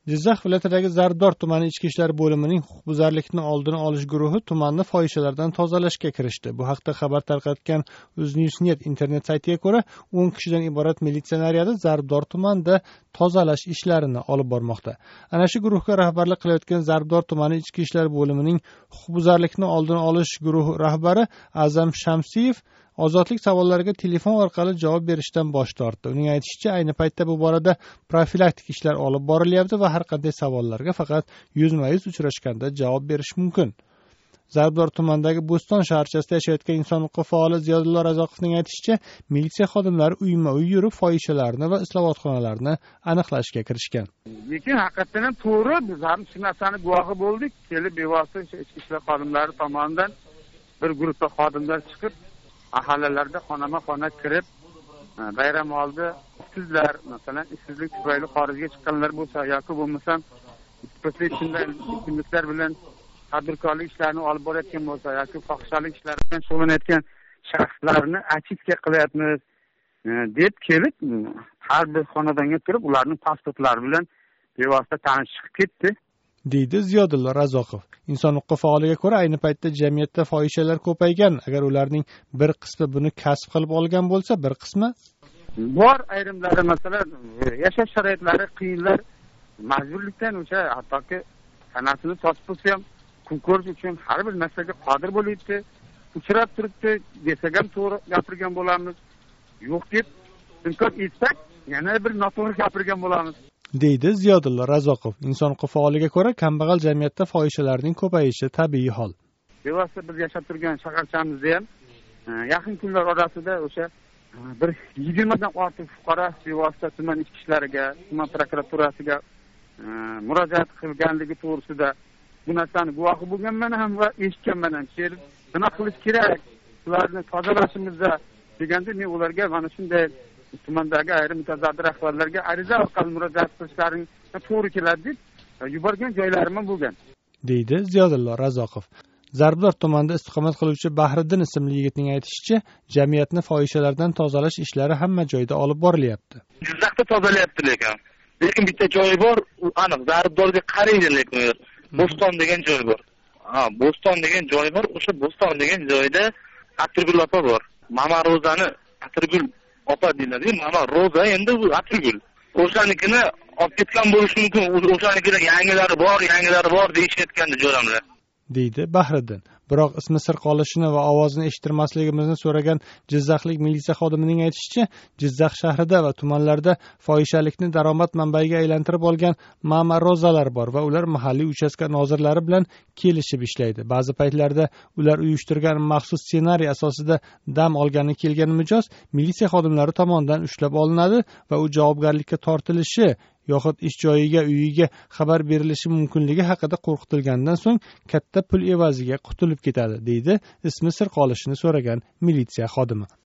Jizzax viloyatidagi Zarbdor tumani ichki ishlar bo'limining huquqbuzarlikni oldini olish guruhi tumanni fohishalardan tozalashga kirishdi. Bu haqda xabar tarqatgan UzNewsNet internet saytiga ko'ra, 10 kishidan iborat militsiya naryadi Zarbdor tumanida tozalash ishlarini olib bormoqda. Ana shu guruhga rahbarlik qilayotgan Zarbdor tumani ichki ishlar bo'limining huquqbuzarlikni oldini olish guruhi rahbari Azam Shamsiyev ozodlik savollariga telefon orqali javob berishdan bosh tortdi. Uning aytishicha, ayni paytda bu borada profilaktik ishlar olib borilyapti va har qanday savollarga faqat yuzma-yuz uchrashganda javob berish mumkin. Zarbdor tumanidagi Bo'ston shaharchasida yashayotgan inson huquqi faoli Ziyodullo Razoqovning aytishicha, militsiya xodimlari uyma-uy yurib fohishalarni va islohotxonalarni aniqlashga kirishgan. Lekin haqiqatan ham to'g'ri, biz ham shu narsani guvohi bo'ldik. Kelib bevosita ichki ishlar xodimlari tomonidan bir guruhda xodimlar chiqib mahallalarda xonama-xona kirib, bayram oldi ishsizlar, masalan, ishsizlik tufayli xorijga chiqqanlar bo'lsa yoki bo'lmasam ichimliklar bilan tadbirkorlik ishlarini olib borayotgan bo'lsa yoki fohishalik ishlari bilan shug'ullanayotgan shaxslarni achitga qilyapmiz deb kelib, har bir xonadonga kirib, ularning pasportlari bilan bevosita tanishib ketdi, deydi Ziyodullo Razoqov. Inson huquqi faoliga ko'ra, ayni paytda jamiyatda fohishalar ko'paygan. Agar ularning bir qismi buni kasb qilib olgan bo'lsa, bir qismi bor, ayrimlari masalan yashash sharoitlari qiyinlar, majburlikdan o'sha hattoki tanasini sotib bo'lsa ham kun ko'rish uchun har bir narsaga qodir bo'lyapti. Uchrab turibdi, desak ham to'g'ri gapirgan bo'lamiz. Yo'q deb inkor etsak, yana bir noto'g'ri gapirgan bo'lamiz, deydi Ziyodullo Razoqov. Inson huquqi faoliga ko'ra, kambag'al jamiyatda fohishalarning ko'payishi tabiiy hol. Bevosita biz yashab turgan shaharchamizda ham yaqin kunlar orasida o'sha bir 20 dan ortiq fuqaro bevosita tuman ichki ishlariga, tuman prokuraturasiga murojaat qilganligi to'g'risida bu narsani guvohi bo'lganman ham va eshitganman ham. Nima qilish kerak? Ularni tozalashimizda deganda men ularga mana shunday tumandagi ayrim mutasaddi rahbarlarga ariza orqali murojaat qilishlaring to'g'ri keladi deb yuborgan joylarim ham bo'lgan, deydi Ziyodullo Razoqov. Zarbdor tumanida istiqomat qiluvchi Bahriddin ismli yigitning aytishicha, jamiyatni fohishalardan tozalash ishlari hamma joyda olib borilyapti. Jizzaxda tozalayapti lekin bitta joyi bor, u aniq Zarbdorga qaraydi, lekin Bo'ston degan joy bor. Bo'ston degan joy bor. O'sha Bo'ston degan joyda Atirgul opa bor. Mama Rozani Atirgul opa deyiladi. Mama Roza endi bu Atirgul. O'shanikini olib ketgan bo'lishi mumkin. O'shanikida yangilari bor deyishayotgandi joylamlar, deydi Bahriddin. Biroq ismi sir qolishini va ovozini eshittirmasligimizni so'ragan Jizzaxlik militsiya xodimining aytishicha, Jizzax shahrida va tumanlarda fohishalikni daromad manbaiga aylantirib olgan mama rozalar bor va ular mahalliy uchastka nozirlari bilan kelishib ishlaydi. Ba'zi paytlarda ular uyushtirgan maxsus ssenariy asosida dam olgani kelgan mijoz militsiya xodimlari tomonidan ushlab olinadi va u javobgarlikka tortilishi yoxud ish joyiga, uyiga xabar berilishi mumkinligi haqida qo'rqitilgandan so'ng katta pul evaziga qutulib ketadi, deydi ismi sir qolishini so'ragan militsiya xodimi.